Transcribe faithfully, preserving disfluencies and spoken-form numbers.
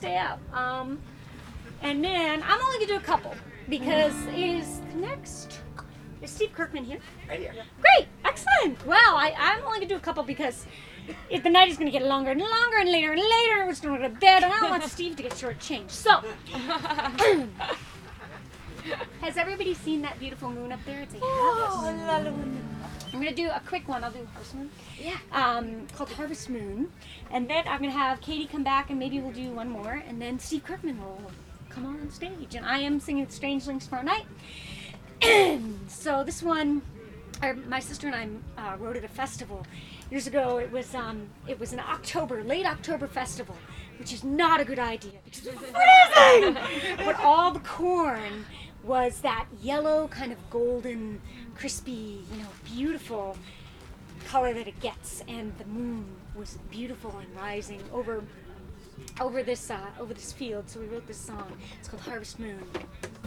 stay out. Um, and then I'm only gonna do a couple because is next. Is Steve Kirkman here? Right here. Great, excellent. Well, I, I'm only gonna do a couple because if the night is gonna get longer and longer and later and later, we're just gonna go to bed, and I don't want Steve to get shortchanged. So, has everybody seen that beautiful moon up there? It's a harvest moon. I'm gonna do a quick one. I'll do Harvest Moon. Yeah. Um, called Harvest Moon, and then I'm gonna have Katie come back, and maybe we'll do one more, and then Steve Kirkman will come on stage, and I am singing Strangelings tomorrow night. So this one, our, my sister and I uh, wrote at a festival years ago. It was um, it was an October, late October festival, which is not a good idea because it's freezing. But all the corn was that yellow, kind of golden, crispy, you know, beautiful color that it gets, and the moon was beautiful and rising over over this uh, over this field. So we wrote this song. It's called Harvest Moon.